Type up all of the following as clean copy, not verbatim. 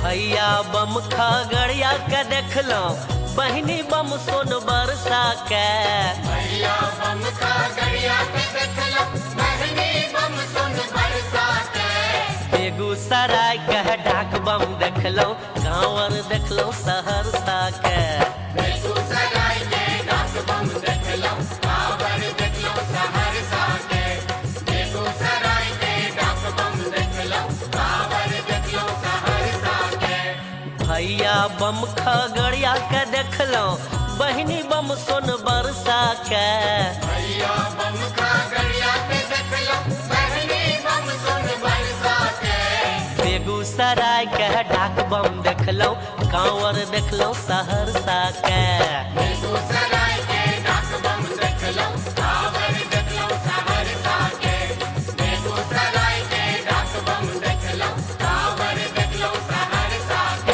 भैया बम खगड़िया के देखलो, बहिनी बम सोन बरसा के। भैया बम खगड़िया के देखलो, बहिनी बम सोन बरसा के। बेगूसराय के डाक बम देखलो, कांवर देखलो सहरसा के। बेगूसराय के डाक बम देखलो, कांवर देखलो सहरसा के। बेगूसराय के डाक बम देखलो, कांवर देखलो सहरसा के। भैया बम खगड़िया के देखलो, बहिनी बम सोन बरसा के। भैया बम खगड़िया के देखलो, बहिनी बम सोन बरसा के। बेगूसराय के डाक बम देखलो, कांवर देखलो सहरसा के। बेगूसराय के डाक बम देखलो, कांवर देखलो सहरसा के। बेगूसराय के डाक बम देखलो, कांवर देखलो सहरसा के।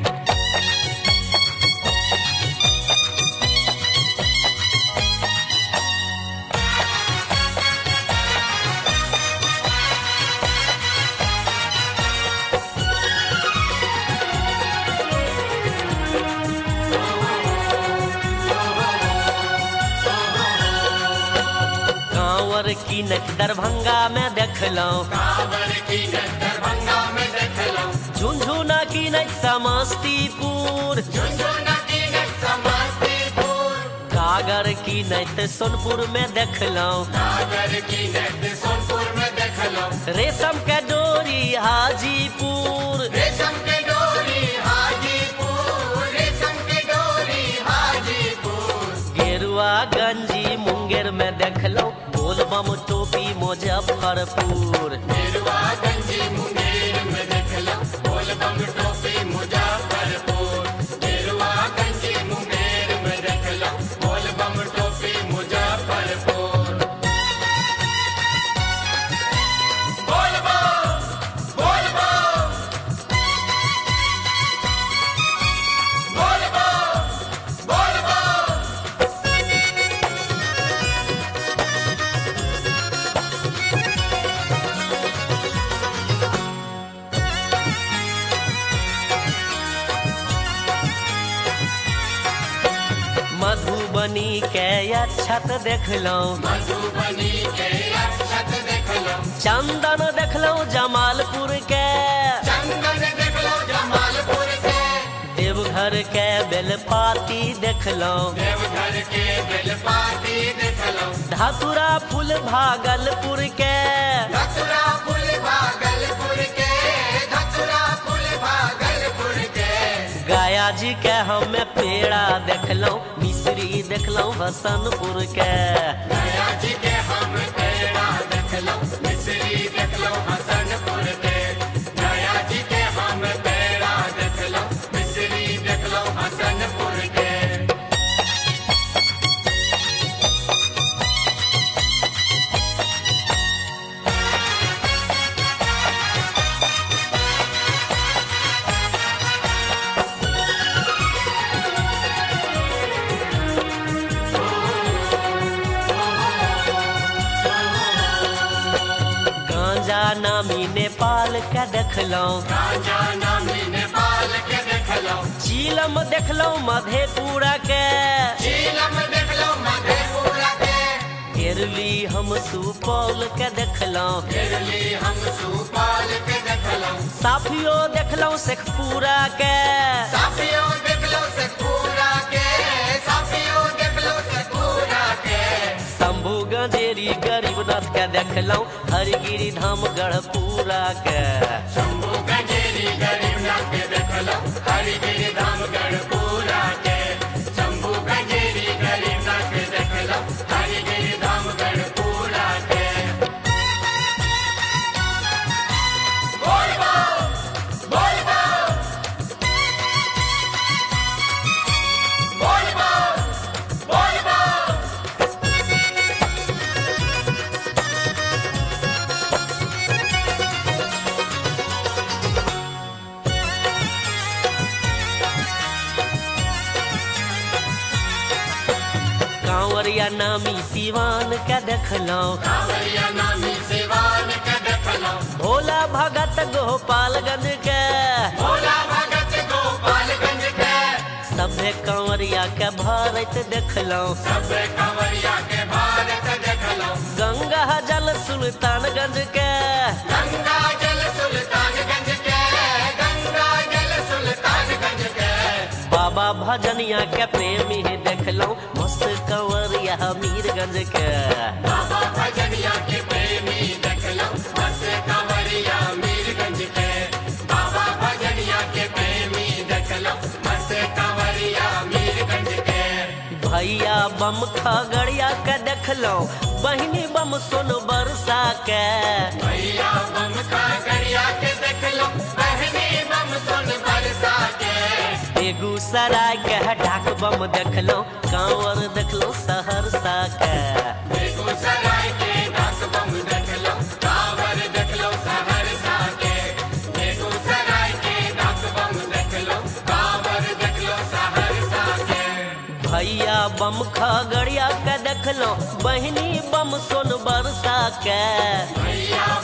कांवर की नच दरभंगा में देखलो, कांवर की नच दरभंगा में देखलो। झुनझुना की नच समस्तीपुर, झुनझुना की नच समस्तीपुर। गागर की नच सोनपुर में देखलो, गागर की नच सोनपुर में देखलो। रेशम के डोरी हाजीपुर, रेशम के डोरी हाजीपुर। रेशम के डोरी हाजीपुर। गेरुआ गंजी मुंगेर में देखलो, बोलबम टोपी मुजफ्फरपुर। गेरुआ गंजी मुंगेर में देखलो, बोलबम टोपी मुजफ्फरपुर। गेरुआ गंजी मुंगेर में देखलो, बोलबम टोपी मुजफ्फरपुर। बोलबम बोलबम बोलबम बोलबम। मधुबनी के अक्षत देखलो, मधुबनी के अक्षत देखलो। चंदन देखलो जमालपुर के। चंदन देखलो जमालपुर के। देवघर के बेलपाती देखलो, देवघर के बेलपाती देखलो। धतुरा फूल भागलपुर के। धतुरा फूल भागलपुर के। धतुरा फूल भागलपुर के। गया जी के हमें पेड़ा देखलो, मिश्री देखलो हसनपुर के। गया जी के हम पेड़ा देखलो, मिश्री देखलो हसनपुर के। गया जी के हम पेड़ा देखलो, मिश्री देखलो हसनपुर के। गांजा नामी नेपाल के देखलो, गांजा नामी नेपाल के देखलो। चीलम देखलो मधेपुरा के। झीलम देखलो मधेपुरा के। केरली हम सुपौल के देखलो, केरली हम सुपौल के देखलो। साफियो देखलो शेखपुरा के। साफियो देखलो शेखपुरा के। साफियो देखलो शेखपुरा के। शंभू गंजेरी गरीबनाथ के देखलो, हरगिरी धाम गढ़पुरा के। शंभू गंजेरी गरीबनाथ के देखलो, हरिगिरी धाम गढ़पुरा के। शंभू गंजेरी गरीबनाथ के देखलो, हरिगिरी धाम गढ़पुरा के। बोलबम बोलबम बोलबम बोलबम। कांवरिया नामी सिवान के देखलो, कांवरिया नामी सिवान के देखलो। भोला भगत गोपालगंज के। भोला भगत भारत देखलौं सबे कंवरिया के भारत देखलो गंगा जल सुल्तानगंज के गंगा जल सुल्तानगंज के गंगा जल सुल्तानगंज के बाबा भजनिया के प्रेमी देखलौं मस्त कंवरिया मीरगंज के बाबा भजनिया के प्रेमी देखलो मस्त कंवरिया मीरगंज के बाबा भजनिया के प्रेमी देखलो मस्त कंवरिया मीरगंज के भैया बम खगड़िया के देखलौं बहिनी बम सोन बरसा के भैया बम का गड़िया के देखलो बहनी बम सुन बरसा के बेगूसराय के डाक बम देखलौं कांवर देखलौं सहरसा के बेगूसराय के डाक बम देखलो कांवर देखलो सहरसा के बेगूसराय के डाक बम देखलो कांवर देखलो सहरसा के भैया बम खगड़िया के देखलौं बहिनी बम सोन बरसा के भैया